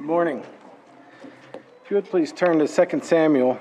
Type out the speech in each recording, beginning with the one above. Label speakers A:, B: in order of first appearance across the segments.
A: Morning. If you would please turn to 2 Samuel,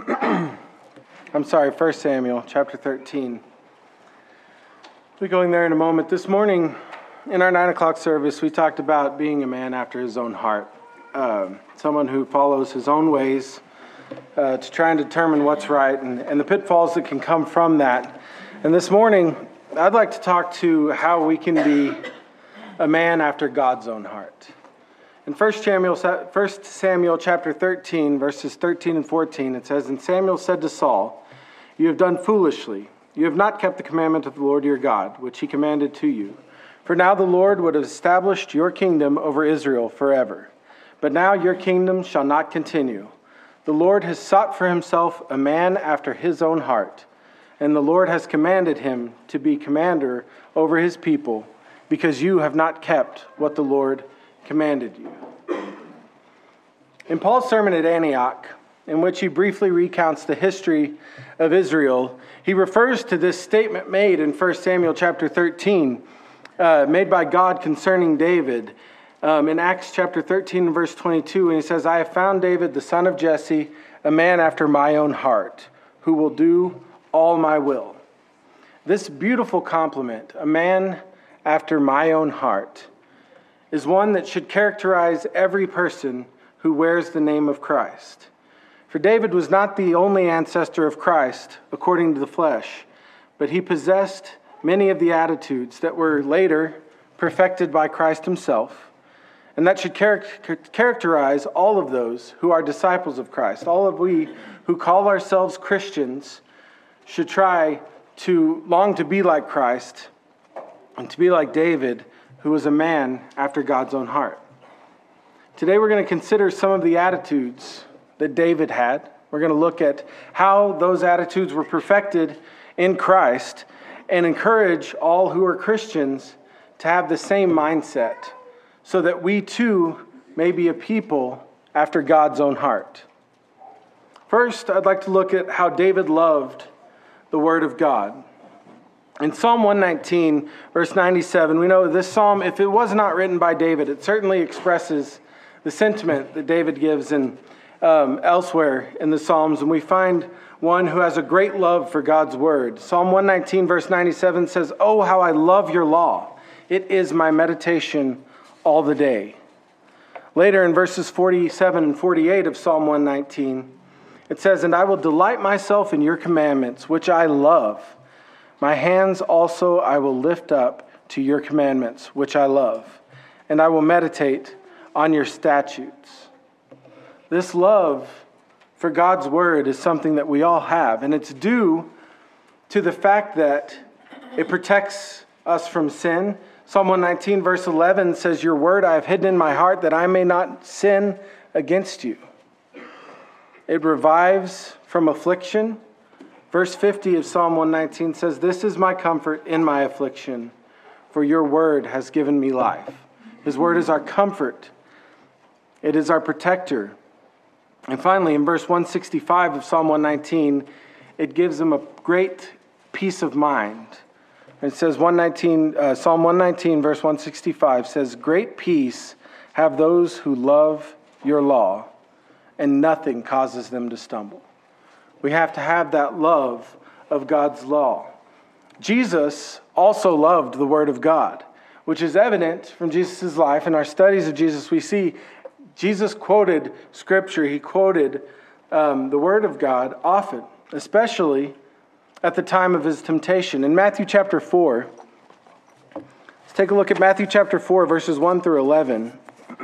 A: 1 Samuel, chapter 13. We'll be going there in a moment. This morning, in our 9 o'clock service, we talked about being a man after his own heart. Someone who follows his own ways to try and determine what's right and the pitfalls that can come from that. And this morning, I'd like to talk to how we can be a man after God's own heart. In 1 Samuel chapter 13, verses 13 and 14, it says, "And Samuel said to Saul, 'You have done foolishly. You have not kept the commandment of the Lord your God, which he commanded to you. For now the Lord would have established your kingdom over Israel forever. But now your kingdom shall not continue. The Lord has sought for himself a man after his own heart, and the Lord has commanded him to be commander over his people, because you have not kept what the Lord commanded you.'" In Paul's sermon at Antioch, in which he briefly recounts the history of Israel, he refers to this statement made in 1 Samuel chapter 13, made by God concerning David, in Acts chapter 13, verse 22, and he says, "I have found David, the son of Jesse, a man after my own heart, who will do all my will." This beautiful compliment, a man after my own heart, is one that should characterize every person who wears the name of Christ. For David was not the only ancestor of Christ according to the flesh, but he possessed many of the attitudes that were later perfected by Christ himself, and that should characterize all of those who are disciples of Christ. All of we who call ourselves Christians should try to long to be like Christ and to be like David, who was a man after God's own heart. Today we're going to consider some of the attitudes that David had. We're going to look at how those attitudes were perfected in Christ and encourage all who are Christians to have the same mindset so that we too may be a people after God's own heart. First, I'd like to look at how David loved the Word of God. In Psalm 119, verse 97, we know this psalm, if it was not written by David, it certainly expresses the sentiment that David gives elsewhere in the Psalms, and we find one who has a great love for God's word. Psalm 119, verse 97 says, "Oh, how I love your law. It is my meditation all the day." Later in verses 47 and 48 of Psalm 119, it says, "And I will delight myself in your commandments, which I love. My hands also I will lift up to your commandments, which I love, and I will meditate on your statutes." This love for God's word is something that we all have, and it's due to the fact that it protects us from sin. Psalm 119, verse 11 says, "Your word I have hidden in my heart that I may not sin against you." It revives from affliction. Verse 50 of Psalm 119 says, "This is my comfort in my affliction, for your word has given me life." His word is our comfort. It is our protector. And finally, in verse 165 of Psalm 119, it gives him a great peace of mind. It says, Psalm 119, verse 165 says, "Great peace have those who love your law, and nothing causes them to stumble." We have to have that love of God's law. Jesus also loved the Word of God, which is evident from Jesus' life. In our studies of Jesus, we see Jesus quoted Scripture. He quoted the Word of God often, especially at the time of his temptation. In Matthew chapter 4, let's take a look at Matthew chapter 4, verses 1 through 11.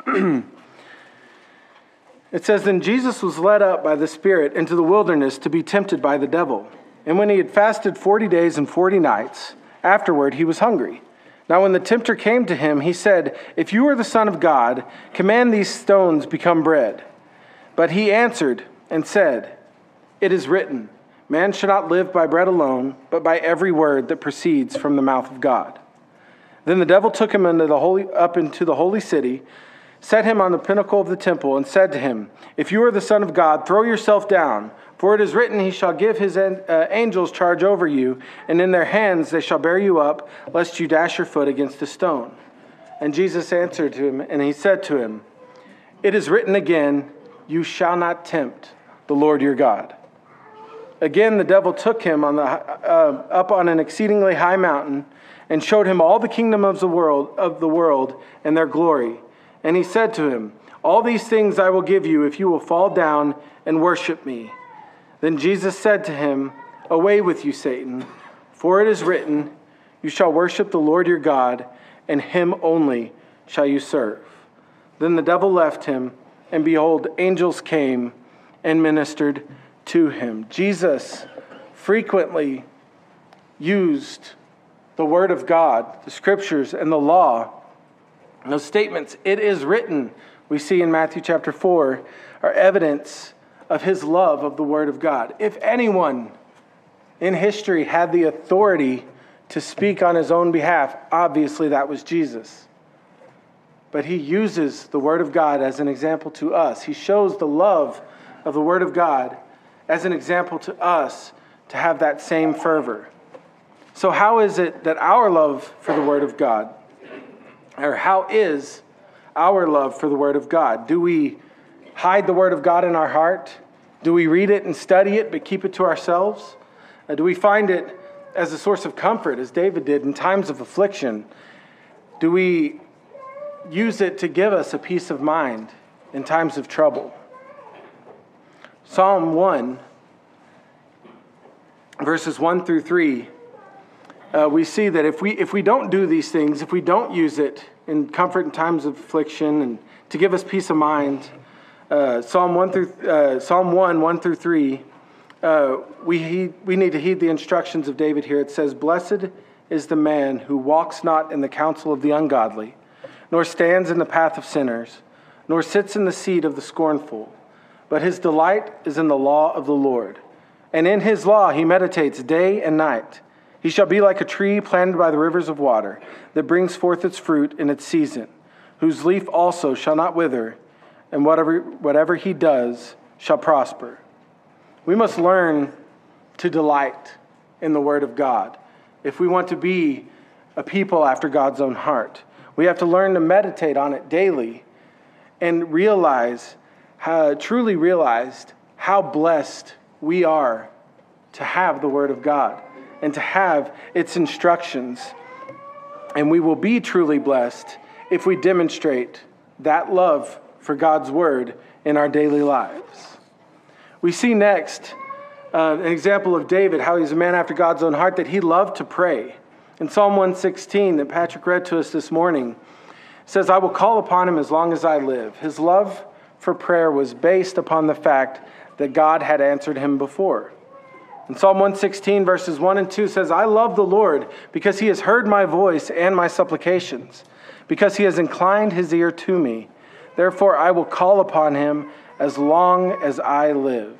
A: It says, "Then Jesus was led up by the Spirit into the wilderness to be tempted by the devil. And when he had fasted 40 days and 40 nights, afterward he was hungry. Now when the tempter came to him, he said, 'If you are the Son of God, command these stones become bread.' But he answered and said, 'It is written, man shall not live by bread alone, but by every word that proceeds from the mouth of God.' Then the devil took him up into the holy city, set him on the pinnacle of the temple, and said to him, 'If you are the Son of God, throw yourself down, for it is written, he shall give his angels charge over you, and in their hands they shall bear you up, lest you dash your foot against a stone.' And Jesus answered him, and he said to him, It is written again, you shall not tempt the Lord your God. Again, the devil took him up on an exceedingly high mountain and showed him all the kingdom of the world and their glory. And he said to him, all these things I will give you if you will fall down and worship me. Then Jesus said to him, away with you, Satan, for it is written, you shall worship the Lord your God, and him only shall you serve. Then the devil left him, and behold, angels came and ministered to him. Jesus frequently used the word of God, the scriptures, and the law. And those statements, it is written, we see in Matthew chapter 4, are evidence of his love of the word of God. If anyone in history had the authority to speak on his own behalf, obviously that was Jesus. But he uses the word of God as an example to us. He shows the love of the word of God as an example to us to have that same fervor. So how is it that our love for the word of God, or how is our love for the word of God? Do we hide the word of God in our heart? Do we read it and study it but keep it to ourselves? Do we find it as a source of comfort, as David did in times of affliction? Do we use it to give us a peace of mind in times of trouble? Psalm 1, verses 1 through 3, we see that if we don't do these things, if we don't use it in comfort in times of affliction and to give us peace of mind, Psalm 1, 1 through 3, we need to heed the instructions of David here. It says, blessed is the man who walks not in the counsel of the ungodly, nor stands in the path of sinners, nor sits in the seat of the scornful. But his delight is in the law of the Lord, and in his law he meditates day and night. He shall be like a tree planted by the rivers of water, that brings forth its fruit in its season, whose leaf also shall not wither, and whatever he does shall prosper. We must learn to delight in the word of God if we want to be a people after God's own heart. We have to learn to meditate on it daily and truly realize how blessed we are to have the word of God and to have its instructions. And we will be truly blessed if we demonstrate that love for God's word in our daily lives. We see next an example of David, how he's a man after God's own heart, that he loved to pray. In Psalm 116 that Patrick read to us this morning, it says, I will call upon him as long as I live. His love for prayer was based upon the fact that God had answered him before. In Psalm 116 verses 1 and 2 says, I love the Lord because he has heard my voice and my supplications, because he has inclined his ear to me. Therefore I will call upon him as long as I live.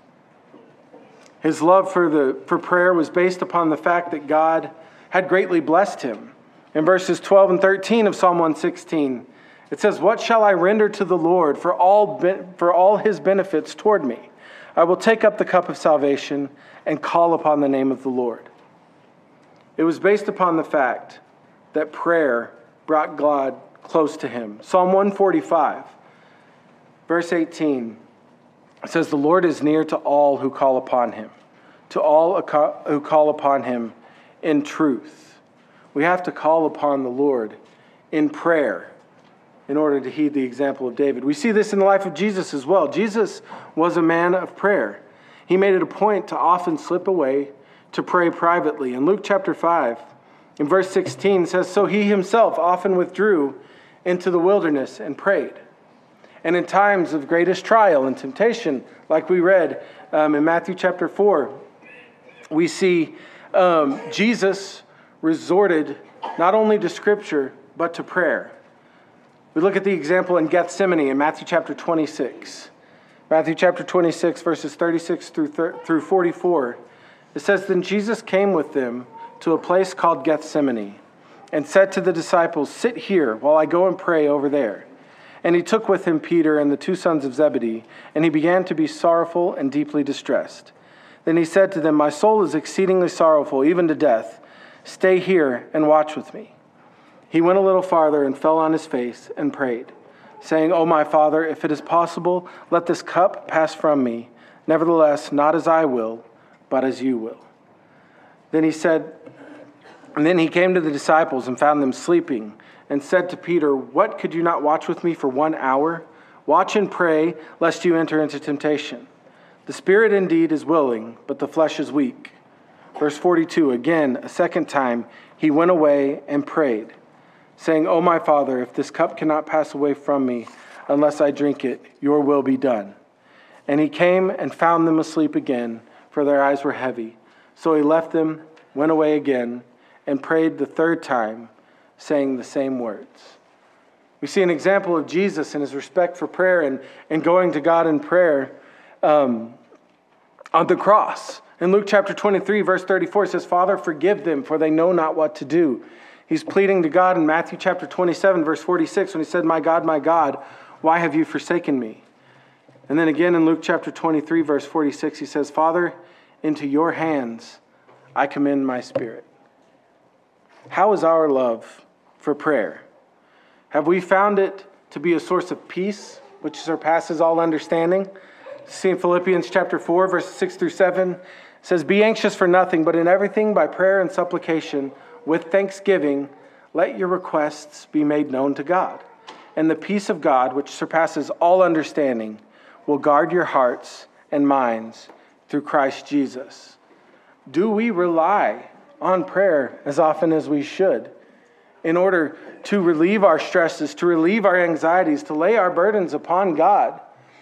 A: His love for prayer was based upon the fact that God had greatly blessed him. In verses 12 and 13 of Psalm 116, it says, what shall I render to the Lord for all his benefits toward me? I will take up the cup of salvation and call upon the name of the Lord. It was based upon the fact that prayer brought God close to him. Psalm 145, verse 18, it says, the Lord is near to all who call upon him, to all who call upon him in truth. We have to call upon the Lord in prayer in order to heed the example of David. We see this in the life of Jesus as well. Jesus was a man of prayer. He made it a point to often slip away to pray privately. In Luke chapter 5, in verse 16, it says, so he himself often withdrew into the wilderness and prayed. And in times of greatest trial and temptation, like we read in Matthew chapter 4, we see Jesus resorted not only to Scripture, but to prayer. We look at the example in Gethsemane in Matthew chapter 26. Matthew chapter 26, verses 36 through 44. It says, then Jesus came with them to a place called Gethsemane and said to the disciples, sit here while I go and pray over there. And he took with him Peter and the two sons of Zebedee, and he began to be sorrowful and deeply distressed. Then he said to them, my soul is exceedingly sorrowful, even to death. Stay here and watch with me. He went a little farther and fell on his face and prayed, saying, "O my Father, if it is possible, let this cup pass from me. Nevertheless, not as I will, but as you will." Then he came to the disciples and found them sleeping, and said to Peter, "What, could you not watch with me for 1 hour? Watch and pray, lest you enter into temptation. The spirit indeed is willing, but the flesh is weak." Verse 42, again, a second time, he went away and prayed, saying, "O my Father, if this cup cannot pass away from me unless I drink it, your will be done." And he came and found them asleep again, for their eyes were heavy. So he left them, went away again, and prayed the third time, saying the same words. We see an example of Jesus and his respect for prayer and going to God in prayer on the cross. In Luke chapter 23, verse 34, it says, "Father, forgive them, for they know not what to do." He's pleading to God in Matthew chapter 27, verse 46, when he said, my God, why have you forsaken me?" And then again in Luke chapter 23, verse 46, he says, "Father, into your hands I commend my spirit." How is our love for prayer? Have we found it to be a source of peace, which surpasses all understanding? See in Philippians chapter 4, verses 6 through 7, it says, "Be anxious for nothing, but in everything by prayer and supplication, with thanksgiving, let your requests be made known to God. And the peace of God, which surpasses all understanding, will guard your hearts and minds through Christ Jesus." Do we rely on prayer as often as we should in order to relieve our stresses, to relieve our anxieties, to lay our burdens upon God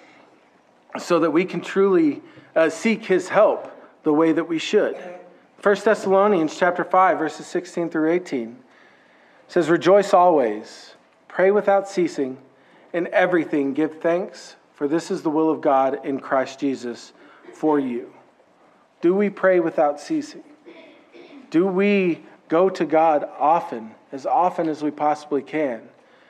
A: so that we can truly seek his help the way that we should? 1 Thessalonians chapter 5, verses 16 through 18 says, "Rejoice always, pray without ceasing, in everything give thanks, for this is the will of God in Christ Jesus for you." Do we pray without ceasing? Do we go to God often as we possibly can,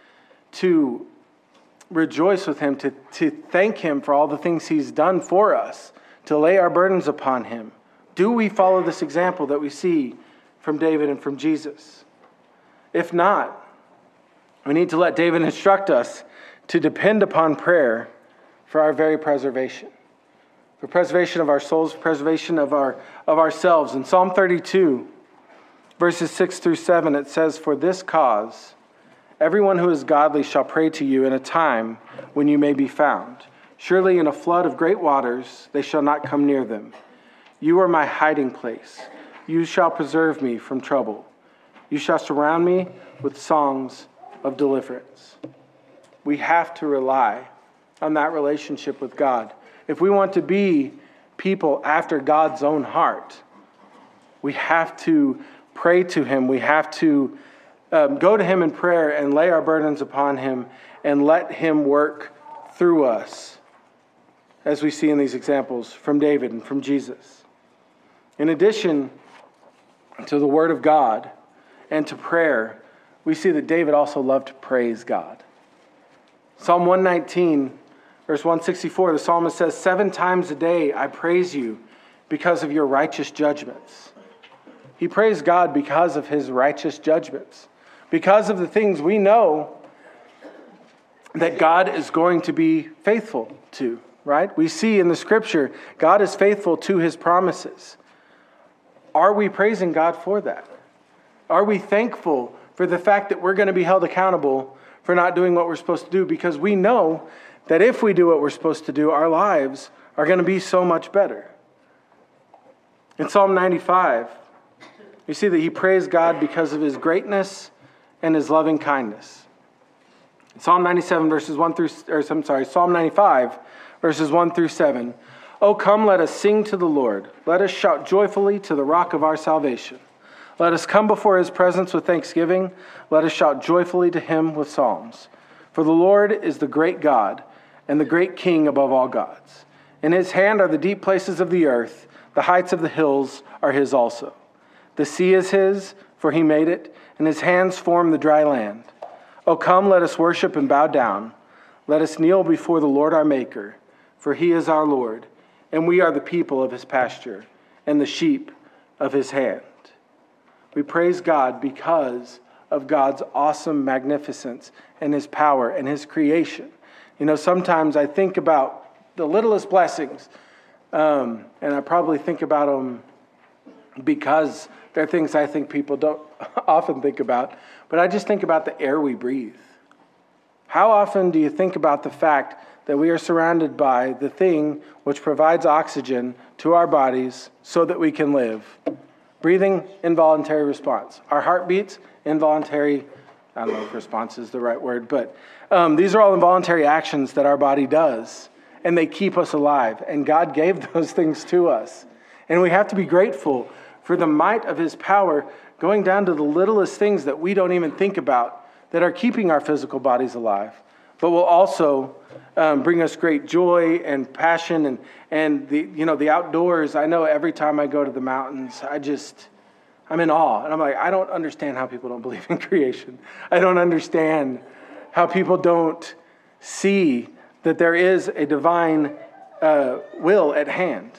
A: to rejoice with him, to thank him for all the things he's done for us, to lay our burdens upon him? Do we follow this example that we see from David and from Jesus? If not, we need to let David instruct us to depend upon prayer for our very preservation, for preservation of our souls, preservation of ourselves. In Psalm 32, verses 6 through 7, it says, "For this cause, everyone who is godly shall pray to you in a time when you may be found. Surely in a flood of great waters they shall not come near them. You are my hiding place. You shall preserve me from trouble. You shall surround me with songs of deliverance." We have to rely on that relationship with God. If we want to be people after God's own heart, we have to pray to him. We have to go to him in prayer and lay our burdens upon him and let him work through us, as we see in these examples from David and from Jesus. In addition to the Word of God and to prayer, we see that David also loved to praise God. Psalm 119, verse 164, the psalmist says, "7 times a day I praise you because of your righteous judgments." He praised God because of his righteous judgments, because of the things we know that God is going to be faithful to, right? We see in the scripture, God is faithful to his promises. Are we praising God for that? Are we thankful for the fact that we're going to be held accountable for not doing what we're supposed to do? Because we know that if we do what we're supposed to do, our lives are going to be so much better. In Psalm 95, you see that he praised God because of his greatness and his loving kindness. Psalm 95, verses 1 through 7. "Oh, come, let us sing to the Lord. Let us shout joyfully to the rock of our salvation. Let us come before his presence with thanksgiving. Let us shout joyfully to him with psalms. For the Lord is the great God and the great King above all gods. In his hand are the deep places of the earth. The heights of the hills are his also. The sea is his, for he made it, and his hands formed the dry land. Oh, come, let us worship and bow down. Let us kneel before the Lord our Maker, for he is our Lord, and we are the people of his pasture and the sheep of his hand." We praise God because of God's awesome magnificence and his power and his creation. You know, sometimes I think about the littlest blessings, and I probably think about them because they're things I think people don't often think about, but I just think about the air we breathe. How often do you think about the fact that we are surrounded by the thing which provides oxygen to our bodies so that we can live? Breathing, involuntary response. Our heartbeats, involuntary, I don't know if response is the right word, but these are all involuntary actions that our body does, and they keep us alive. And God gave those things to us. And we have to be grateful for the might of his power going down to the littlest things that we don't even think about that are keeping our physical bodies alive, but will also bring us great joy and passion and the outdoors. I know every time I go to the mountains, I'm in awe. And I'm like, I don't understand how people don't believe in creation. I don't understand how people don't see that there is a divine will at hand.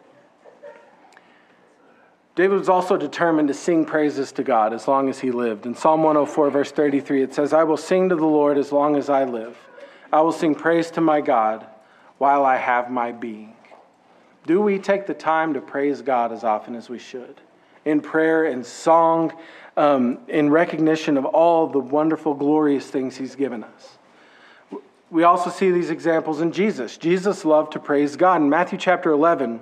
A: David was also determined to sing praises to God as long as he lived. In Psalm 104, verse 33, it says, I will sing to the Lord as long as I live. I will sing praise to my God while I have my being. Do we take the time to praise God as often as we should? In prayer, in song, in recognition of all the wonderful, glorious things he's given us. We also see these examples in Jesus. Jesus loved to praise God. In Matthew chapter 11,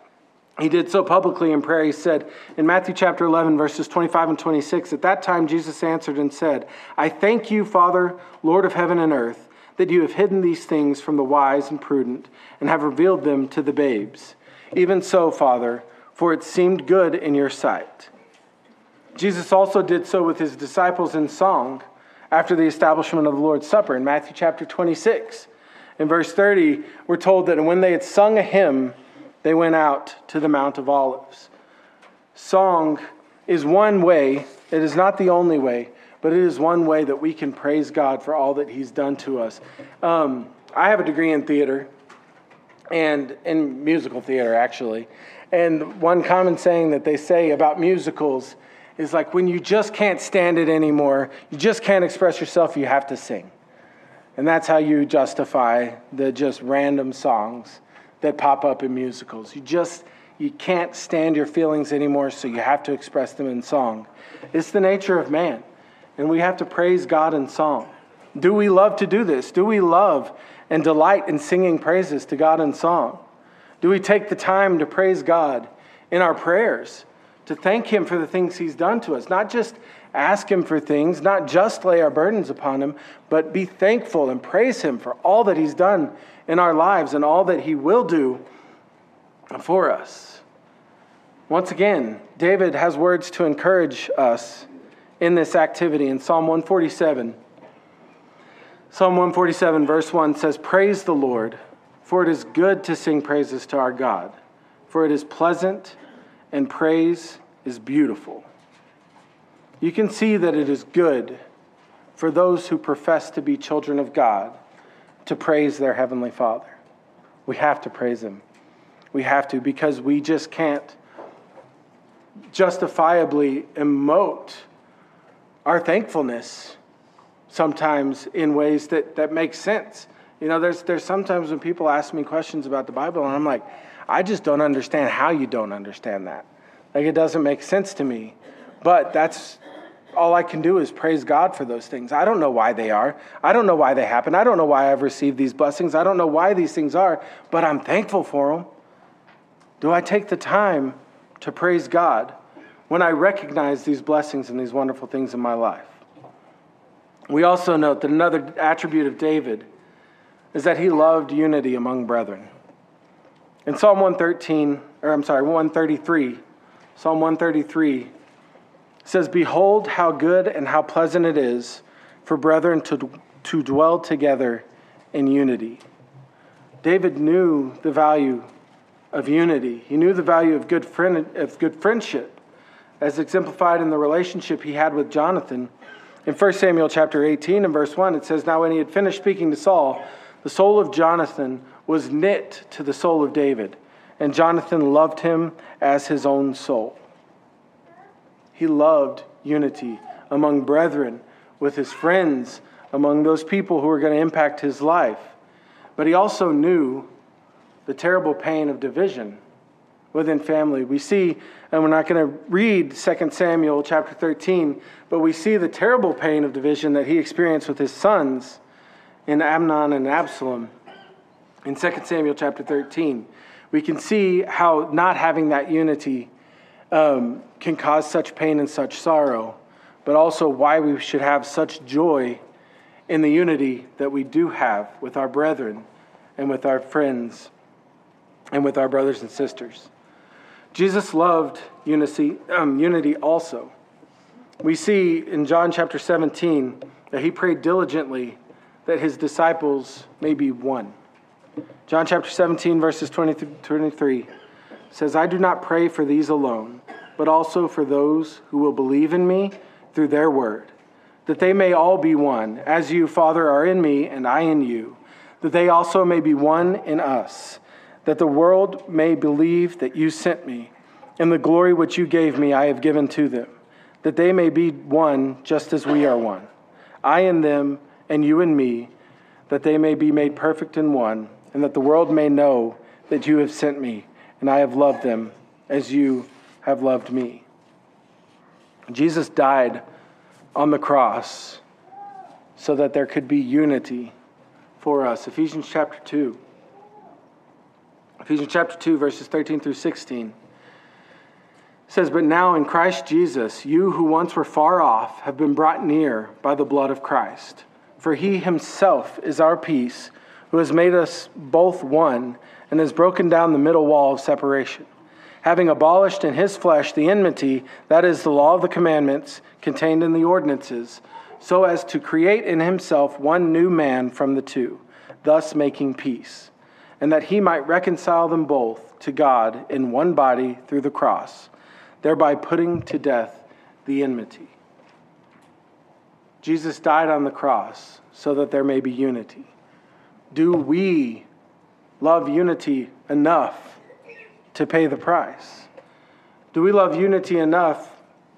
A: he did so publicly in prayer. He said in Matthew chapter 11, verses 25 and 26, at that time Jesus answered and said, I thank you, Father, Lord of heaven and earth, that you have hidden these things from the wise and prudent and have revealed them to the babes. Even so, Father, for it seemed good in your sight. Jesus also did so with his disciples in song after the establishment of the Lord's Supper. In Matthew chapter 26, in verse 30, we're told that when they had sung a hymn, they went out to the Mount of Olives. Song is one way, it is not the only way, but it is one way that we can praise God for all that he's done to us. I have a degree in theater, and in musical theater, actually. And one common saying that they say about musicals is like, when you just can't stand it anymore, you just can't express yourself, you have to sing. And that's how you justify the just random songs that pop up in musicals. You can't stand your feelings anymore, so you have to express them in song. It's the nature of man, and we have to praise God in song. Do we love to do this? Do we love and delight in singing praises to God in song? Do we take the time to praise God in our prayers, to thank him for the things he's done to us? Not just ask him for things, not just lay our burdens upon him, but be thankful and praise him for all that he's done in our lives and all that he will do for us. Once again, David has words to encourage us in this activity. In Psalm 147, verse 1 says, praise the Lord, for it is good to sing praises to our God, for it is pleasant and praise is beautiful. You can see that it is good for those who profess to be children of God to praise their Heavenly Father. We have to praise him. We have to, because we just can't justifiably emote our thankfulness sometimes in ways that make sense. You know, there's sometimes when people ask me questions about the Bible, and I'm like, I just don't understand how you don't understand that. Like, it doesn't make sense to me. But that's all I can do is praise God for those things. I don't know why they are. I don't know why they happen. I don't know why I've received these blessings. I don't know why these things are, but I'm thankful for them. Do I take the time to praise God when I recognize these blessings and these wonderful things in my life? We also note that another attribute of David is that he loved unity among brethren. In Psalm 133, Psalm 133 says, behold how good and how pleasant it is for brethren to dwell together in unity. David knew the value of unity. He knew the value of good friendship, as exemplified in the relationship he had with Jonathan. In 1 Samuel chapter 18 and verse 1, it says, now when he had finished speaking to Saul, the soul of Jonathan was knit to the soul of David, and Jonathan loved him as his own soul. He loved unity among brethren, with his friends, among those people who were going to impact his life. But he also knew the terrible pain of division within family. We see, and we're not going to read 2 Samuel chapter 13, but we see the terrible pain of division that he experienced with his sons in Amnon and Absalom in 2 Samuel chapter 13. We can see how not having that unity can cause such pain and such sorrow, but also why we should have such joy in the unity that we do have with our brethren and with our friends and with our brothers and sisters. Jesus loved unity also. We see in John chapter 17 that he prayed diligently that his disciples may be one. John chapter 17 verses 23 says, I do not pray for these alone, but also for those who will believe in me through their word, that they may all be one, as you, Father, are in me and I in you, that they also may be one in us, that the world may believe that you sent me, and the glory which you gave me I have given to them, that they may be one just as we are one, I in them and you in me, that they may be made perfect in one, and that the world may know that you have sent me, and I have loved them as you have loved me. Jesus died on the cross so that there could be unity for us. Ephesians chapter 2, verses 13 through 16 says, But now in Christ Jesus, you who once were far off have been brought near by the blood of Christ. For he himself is our peace, who has made us both one and has broken down the middle wall of separation, having abolished in his flesh the enmity, that is, the law of the commandments contained in the ordinances, so as to create in himself one new man from the two, thus making peace, and that he might reconcile them both to God in one body through the cross, thereby putting to death the enmity. Jesus died on the cross so that there may be unity. Do we love unity enough to pay the price? Do we love unity enough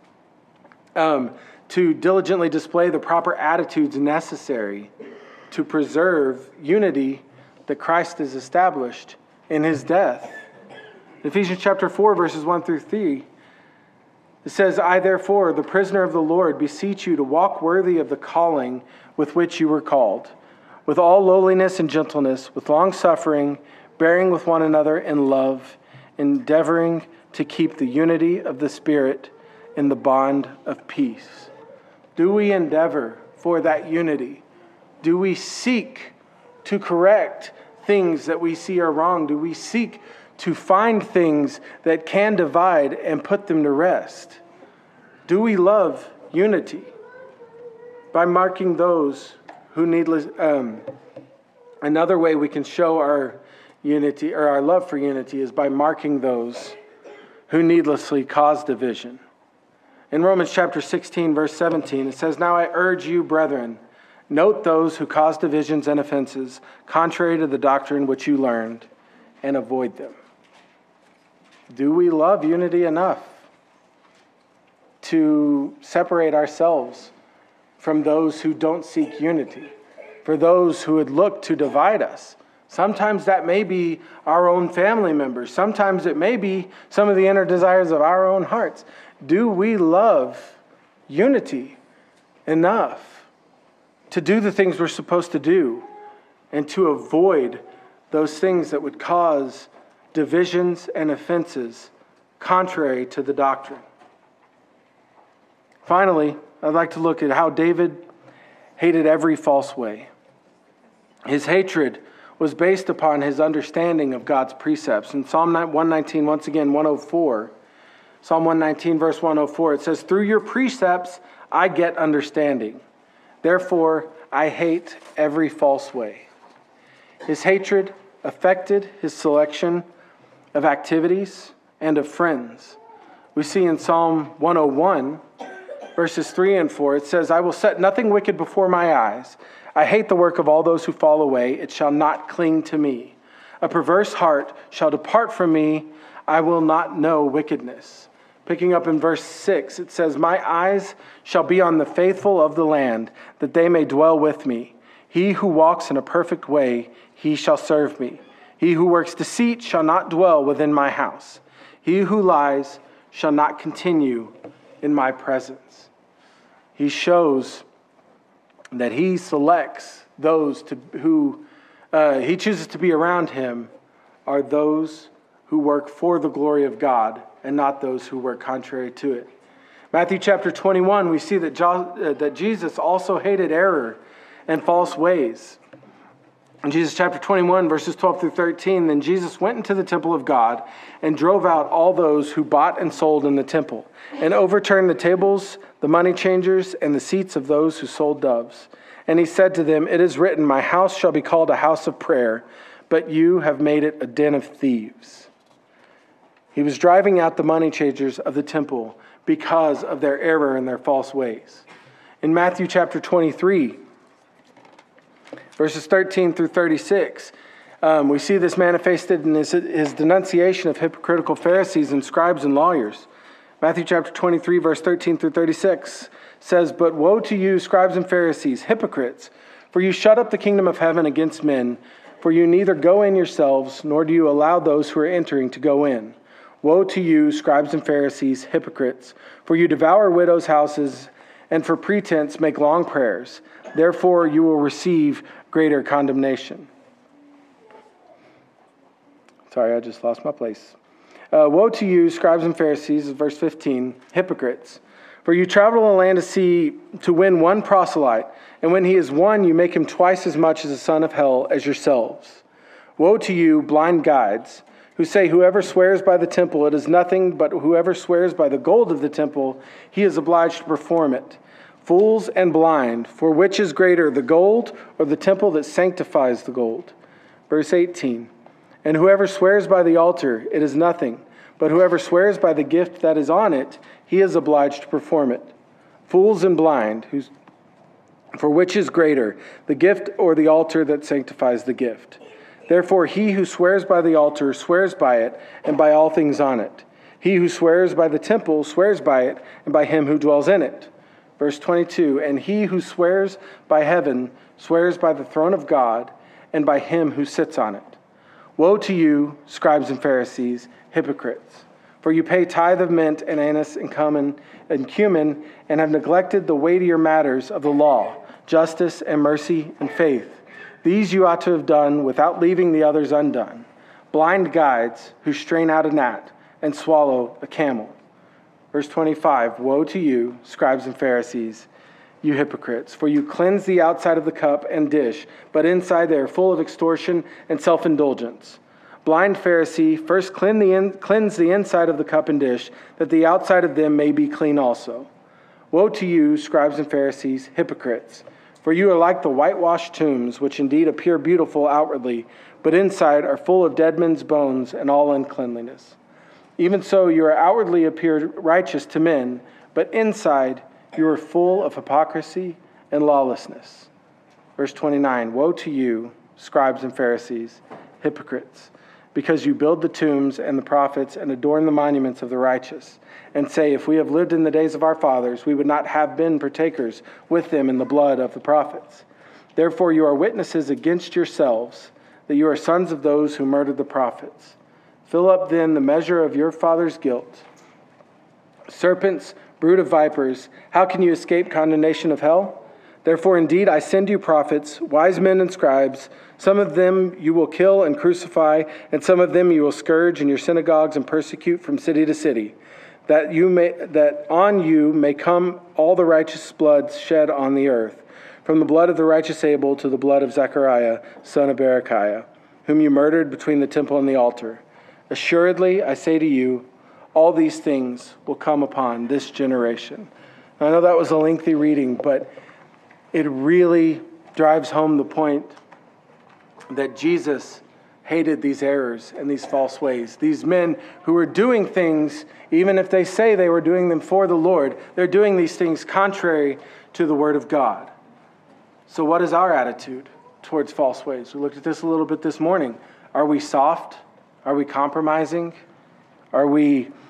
A: to diligently display the proper attitudes necessary to preserve unity that Christ has established in his death? Ephesians chapter 4, verses 1 through 3, it says, I therefore, the prisoner of the Lord, beseech you to walk worthy of the calling with which you were called, with all lowliness and gentleness, with long suffering, bearing with one another in love, endeavoring to keep the unity of the Spirit in the bond of peace. Do we endeavor for that unity? Do we seek to correct things that we see are wrong? Do we seek to find things that can divide and put them to rest? Do we love unity by marking those who needless? Another way we can show our unity or our love for unity is by marking those who needlessly cause division. In Romans chapter 16, verse 17, it says, Now I urge you, brethren, note those who cause divisions and offenses, contrary to the doctrine which you learned, and avoid them. Do we love unity enough to separate ourselves from those who don't seek unity, for those who would look to divide us? Sometimes that may be our own family members. Sometimes it may be some of the inner desires of our own hearts. Do we love unity enough to do the things we're supposed to do and to avoid those things that would cause divisions and offenses contrary to the doctrine? Finally, I'd like to look at how David hated every false way. His hatred was based upon his understanding of God's precepts. In Psalm 119, once again, 104, Psalm 119, verse 104, it says, Through your precepts I get understanding. Therefore, I hate every false way. His hatred affected his selection of activities and of friends. We see in Psalm 101, verses 3 and 4, it says, I will set nothing wicked before my eyes. I hate the work of all those who fall away. It shall not cling to me. A perverse heart shall depart from me. I will not know wickedness. Picking up in verse 6, it says, "My eyes shall be on the faithful of the land, that they may dwell with me. He who walks in a perfect way, he shall serve me. He who works deceit shall not dwell within my house. He who lies shall not continue in my presence." He shows that he selects those who he chooses to be around him are those who work for the glory of God and not those who work contrary to it. Matthew chapter 21, we see that Jesus also hated error and false ways. In Jesus chapter 21, verses 12 through 13, "Then Jesus went into the temple of God and drove out all those who bought and sold in the temple, and overturned the tables, the money changers, and the seats of those who sold doves. And he said to them, 'It is written, my house shall be called a house of prayer, but you have made it a den of thieves.'" He was driving out the money changers of the temple because of their error and their false ways. In Matthew chapter 23, verses 13 through 36, we see this manifested in his denunciation of hypocritical Pharisees and scribes and lawyers. Matthew chapter 23, verse 13 through 36 says, "But woe to you, scribes and Pharisees, hypocrites, for you shut up the kingdom of heaven against men, for you neither go in yourselves, nor do you allow those who are entering to go in. Woe to you, scribes and Pharisees, hypocrites, for you devour widows' houses, and for pretense make long prayers. Therefore you will receive greater condemnation." Sorry, I just lost my place. "Woe to you, scribes and Pharisees," verse 15, "hypocrites, for you travel the land to sea to win one proselyte, and when he is won, you make him twice as much as a son of hell as yourselves. Woe to you, blind guides, who say, 'Whoever swears by the temple, it is nothing, but whoever swears by the gold of the temple, he is obliged to perform it. Fools and blind, for which is greater, the gold or the temple that sanctifies the gold?' Verse 18, "And whoever swears by the altar, it is nothing, but whoever swears by the gift that is on it, he is obliged to perform it. Fools and blind, for which is greater, the gift or the altar that sanctifies the gift? Therefore he who swears by the altar swears by it and by all things on it. He who swears by the temple swears by it and by him who dwells in it." Verse 22, "And he who swears by heaven swears by the throne of God and by him who sits on it. Woe to you, scribes and Pharisees, hypocrites! For you pay tithe of mint and anise and cumin, and have neglected the weightier matters of the law, justice and mercy and faith. These you ought to have done without leaving the others undone. Blind guides who strain out a gnat and swallow a camel." Verse 25, "Woe to you, scribes and Pharisees, you hypocrites, for you cleanse the outside of the cup and dish, but inside they are full of extortion and self-indulgence. Blind Pharisee, first cleanse the inside of the cup and dish, that the outside of them may be clean also. Woe to you, scribes and Pharisees, hypocrites, for you are like the whitewashed tombs, which indeed appear beautiful outwardly, but inside are full of dead men's bones and all uncleanliness. Even so, you are outwardly appear righteous to men, but inside you are full of hypocrisy and lawlessness." Verse 29, "Woe to you, scribes and Pharisees, hypocrites, because you build the tombs and the prophets and adorn the monuments of the righteous, and say, 'If we have lived in the days of our fathers, we would not have been partakers with them in the blood of the prophets. Therefore you are witnesses against yourselves that you are sons of those who murdered the prophets. Fill up then the measure of your father's guilt. Serpents, brood of vipers, how can you escape condemnation of hell? Therefore indeed I send you prophets, wise men and scribes. Some of them you will kill and crucify, and some of them you will scourge in your synagogues and persecute from city to city, that on you may come all the righteous blood shed on the earth, from the blood of the righteous Abel to the blood of Zechariah, son of Berechiah, whom you murdered between the temple and the altar. Assuredly, I say to you, all these things will come upon this generation." Now, I know that was a lengthy reading, but it really drives home the point that Jesus hated these errors and these false ways. These men who were doing things, even if they say they were doing them for the Lord, they're doing these things contrary to the Word of God. So what is our attitude towards false ways? We looked at this a little bit this morning. Are we soft? Are we compromising? Are we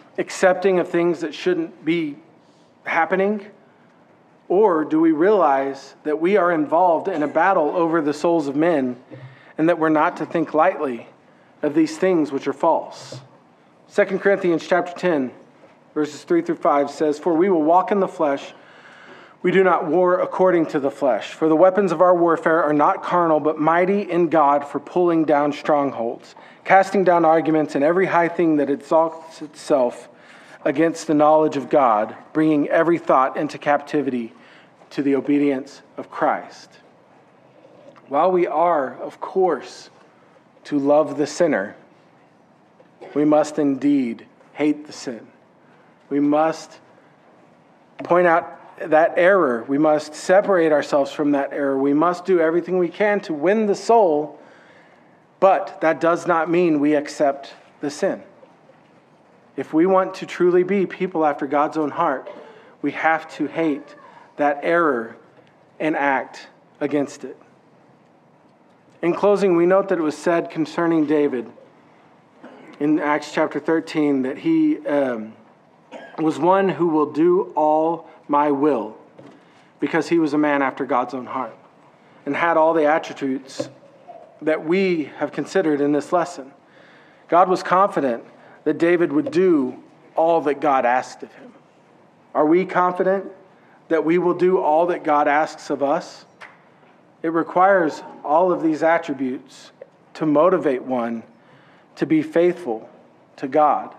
A: accepting of things that shouldn't be happening? Or do we realize that we are involved in a battle over the souls of men and that we're not to think lightly of these things which are false? 2 Corinthians chapter 10, verses 3 through 5 says, "For we will walk in the flesh. We do not war according to the flesh. For the weapons of our warfare are not carnal, but mighty in God for pulling down strongholds, casting down arguments and every high thing that exalts itself against the knowledge of God, bringing every thought into captivity to the obedience of Christ." While we are, of course, to love the sinner, we must indeed hate the sin. We must point out that error. We must separate ourselves from that error. We must do everything we can to win the soul, but that does not mean we accept the sin. If we want to truly be people after God's own heart, we have to hate that error and act against it. In closing, we note that it was said concerning David in Acts chapter 13 that he was one who will do all my will, because he was a man after God's own heart and had all the attributes that we have considered in this lesson. God was confident that David would do all that God asked of him. Are we confident that we will do all that God asks of us? It requires all of these attributes to motivate one to be faithful to God.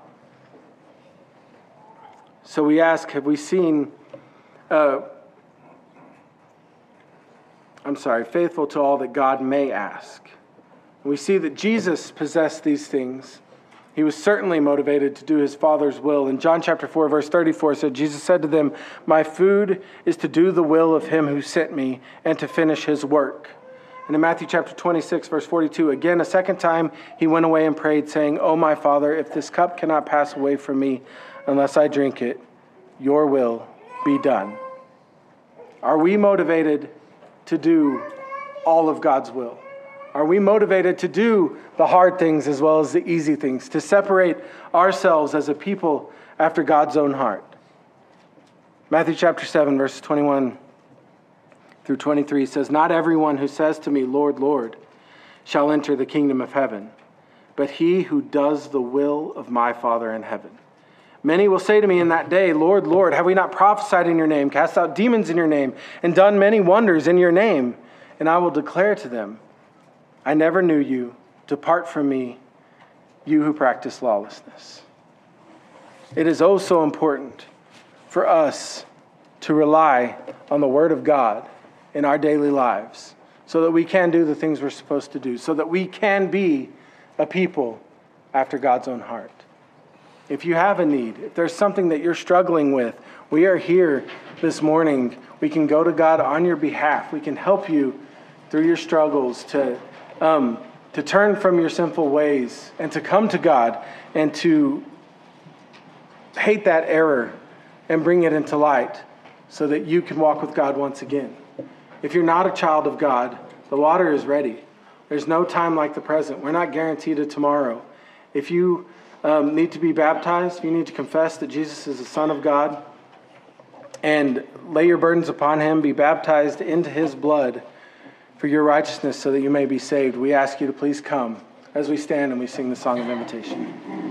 A: So we ask, have we seen, faithful to all that God may ask? We see that Jesus possessed these things. He was certainly motivated to do his Father's will. In John chapter 4, verse 34, said, Jesus said to them, "My food is to do the will of him who sent me and to finish his work." And in Matthew chapter 26, verse 42, again, a second time, he went away and prayed, saying, "O my Father, if this cup cannot pass away from me unless I drink it, your will be done." Are we motivated to do all of God's will? Are we motivated to do the hard things as well as the easy things, to separate ourselves as a people after God's own heart? Matthew chapter 7, verses 21 through 23 says, "Not everyone who says to me, 'Lord, Lord,' shall enter the kingdom of heaven, but he who does the will of my Father in heaven. Many will say to me in that day, 'Lord, Lord, have we not prophesied in your name, cast out demons in your name, and done many wonders in your name?' And I will declare to them, 'I never knew you. Depart from me, you who practice lawlessness.'" It is oh so important for us to rely on the Word of God in our daily lives so that we can do the things we're supposed to do, so that we can be a people after God's own heart. If you have a need, if there's something that you're struggling with, we are here this morning. We can go to God on your behalf. We can help you through your struggles to turn from your sinful ways and to come to God and to hate that error and bring it into light so that you can walk with God once again. If you're not a child of God, the water is ready. There's no time like the present. We're not guaranteed a tomorrow. If you need to be baptized, if you need to confess that Jesus is the Son of God and lay your burdens upon him, be baptized into his blood for your righteousness so that you may be saved, we ask you to please come as we stand and we sing the song of invitation.